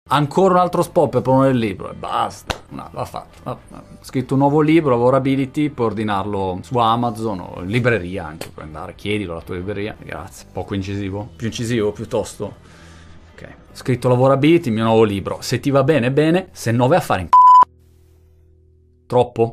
Ancora un altro spot per promuovere il libro e basta. No, l'ha fatto. Ho scritto un nuovo libro, Lavorability, puoi ordinarlo su Amazon o in libreria anche, puoi andare, chiedilo alla tua libreria. Grazie. Poco incisivo? Più incisivo piuttosto? Ok. Ho scritto Lavorability, il mio nuovo libro. Se ti va bene, bene, se no vai a fare in troppo?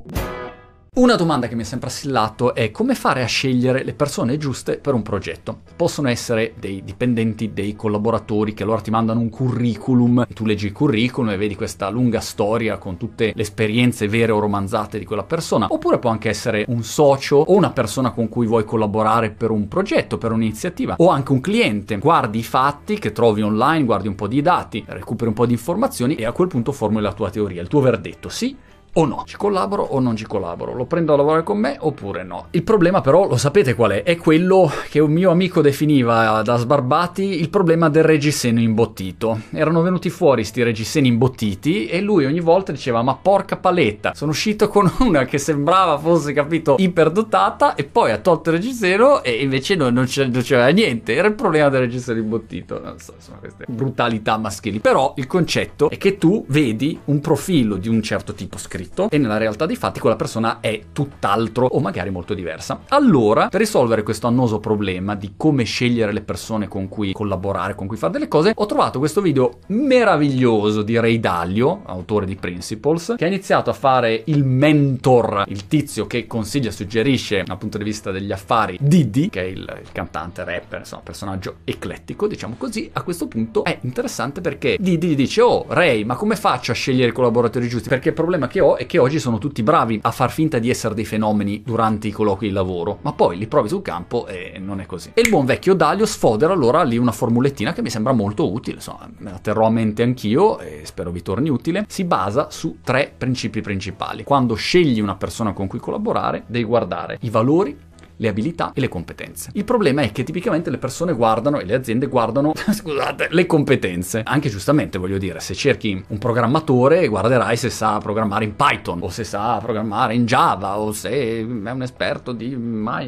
Una domanda che mi è sempre assillato è come fare a scegliere le persone giuste per un progetto. Possono essere dei dipendenti, dei collaboratori che allora ti mandano un curriculum e tu leggi il curriculum e vedi questa lunga storia con tutte le esperienze vere o romanzate di quella persona, oppure può anche essere un socio o una persona con cui vuoi collaborare per un progetto, per un'iniziativa, o anche un cliente. Guardi i fatti che trovi online, guardi un po' di dati, recuperi un po' di informazioni e a quel punto formuli la tua teoria, il tuo verdetto, sì o no? Ci collaboro o non ci collaboro? Lo prendo a lavorare con me oppure no? Il problema però, lo sapete qual è? È quello che un mio amico definiva da sbarbati il problema del reggiseno imbottito. Erano venuti fuori sti reggiseni imbottiti e lui ogni volta diceva ma porca paletta, sono uscito con una che sembrava fosse, capito, iperdotata e poi ha tolto il reggiseno e invece non c'era niente. Era il problema del reggiseno imbottito. Non so, sono queste brutalità maschili. Però il concetto è che tu vedi un profilo di un certo tipo scritto e nella realtà dei fatti quella persona è tutt'altro o magari molto diversa. Allora, per risolvere questo annoso problema di come scegliere le persone con cui collaborare, con cui fare delle cose, ho trovato questo video meraviglioso di Ray Dalio, autore di Principles, che ha iniziato a fare il mentor, il tizio che consiglia, suggerisce dal punto di vista degli affari Diddy, che è il cantante, rapper, insomma, personaggio eclettico, diciamo così. A questo punto è interessante perché Diddy gli dice oh Ray, ma come faccio a scegliere i collaboratori giusti? Perché il problema che ho è che oggi sono tutti bravi a far finta di essere dei fenomeni durante i colloqui di lavoro, ma poi li provi sul campo e non è così. E il buon vecchio Dalio sfodera allora lì una formulettina che mi sembra molto utile, insomma, me la terrò a mente anch'io e spero vi torni utile. Si basa su 3 principi principali. Quando scegli una persona con cui collaborare, devi guardare i valori, le abilità e le competenze. Il problema è che tipicamente le persone guardano e le aziende guardano, scusate, le competenze. Anche giustamente, voglio dire, se cerchi un programmatore guarderai se sa programmare in Python o se sa programmare in Java o se è un esperto di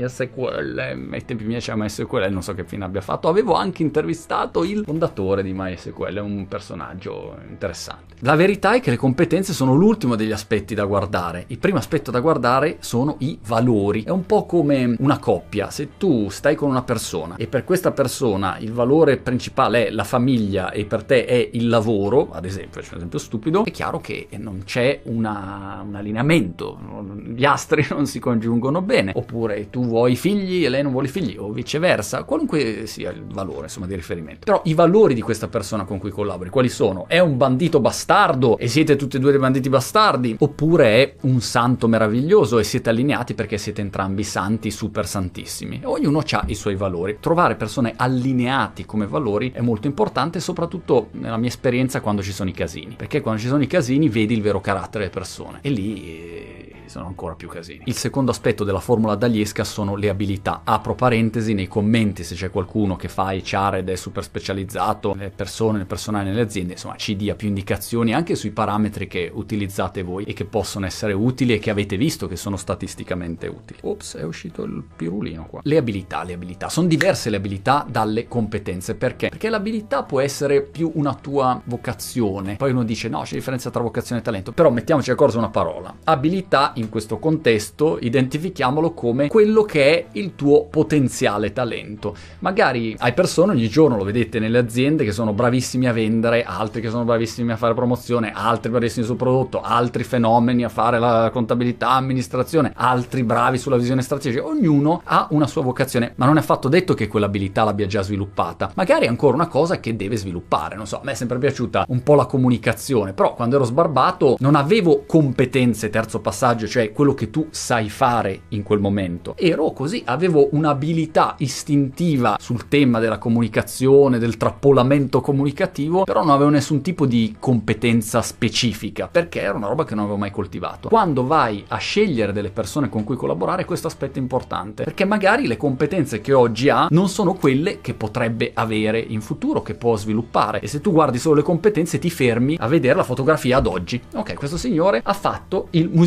MySQL. Ai tempi miei c'era MySQL, non so che fine abbia fatto. Avevo anche intervistato il fondatore di MySQL, è un personaggio interessante. La verità è che le competenze sono l'ultimo degli aspetti da guardare. Il primo aspetto da guardare sono i valori. È un po' come una coppia. Se tu stai con una persona e per questa persona il valore principale è la famiglia e per te è il lavoro, ad esempio, c'è un esempio stupido, è chiaro che non c'è un allineamento, gli astri non si congiungono bene. Oppure tu vuoi figli e lei non vuole figli o viceversa, qualunque sia il valore, insomma, di riferimento. Però i valori di questa persona con cui collabori quali sono? È un bandito bastardo e siete tutti e due dei banditi bastardi? Oppure è un santo meraviglioso e siete allineati perché siete entrambi santi, super santissimi? Ognuno ha i suoi valori. Trovare persone allineati come valori è molto importante, soprattutto nella mia esperienza quando ci sono i casini, perché quando ci sono i casini vedi il vero carattere delle persone e lì sono ancora più casini. Il secondo aspetto della formula Daliesca sono le abilità. Apro parentesi nei commenti se c'è qualcuno che fa HR ed è super specializzato, le persone, il personale nelle aziende, insomma, ci dia più indicazioni anche sui parametri che utilizzate voi e che possono essere utili e che avete visto che sono statisticamente utili. Ops, è uscito il pirulino qua. Le abilità. Sono diverse le abilità dalle competenze. Perché? Perché l'abilità può essere più una tua vocazione. Poi uno dice no, c'è differenza tra vocazione e talento. Però mettiamoci d'accordo su una parola. Abilità in questo contesto identifichiamolo come quello che è il tuo potenziale talento. Magari hai persone ogni giorno, lo vedete nelle aziende, che sono bravissimi a vendere, altri che sono bravissimi a fare promozione, altri bravissimi sul prodotto, altri fenomeni a fare la contabilità, amministrazione, altri bravi sulla visione strategica. Ognuno ha una sua vocazione, ma non è affatto detto che quell'abilità l'abbia già sviluppata. Magari è ancora una cosa che deve sviluppare. Non so, a me è sempre piaciuta un po' la comunicazione, però quando ero sbarbato non avevo competenze, terzo passaggio, cioè quello che tu sai fare in quel momento. Ero così, avevo un'abilità istintiva sul tema della comunicazione, del trappolamento comunicativo, però non avevo nessun tipo di competenza specifica, perché era una roba che non avevo mai coltivato. Quando vai a scegliere delle persone con cui collaborare, questo aspetto è importante, perché magari le competenze che oggi ha non sono quelle che potrebbe avere in futuro, che può sviluppare, e se tu guardi solo le competenze ti fermi a vedere la fotografia ad oggi. Ok, questo signore ha fatto il musicista,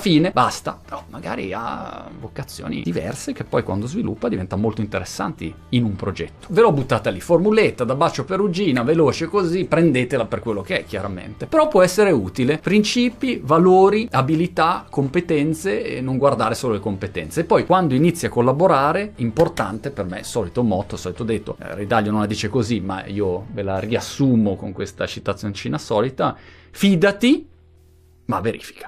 fine, basta. Però magari ha vocazioni diverse che poi quando sviluppa diventano molto interessanti in un progetto. Ve l'ho buttata lì, formuletta da Bacio Perugina, veloce così, prendetela per quello che è chiaramente. Però può essere utile. Principi, valori, abilità, competenze e non guardare solo le competenze. E poi quando inizi a collaborare, importante per me, solito motto, solito detto, Ridaglio non la dice così, ma io ve la riassumo con questa citazioncina solita: fidati, ma verifica.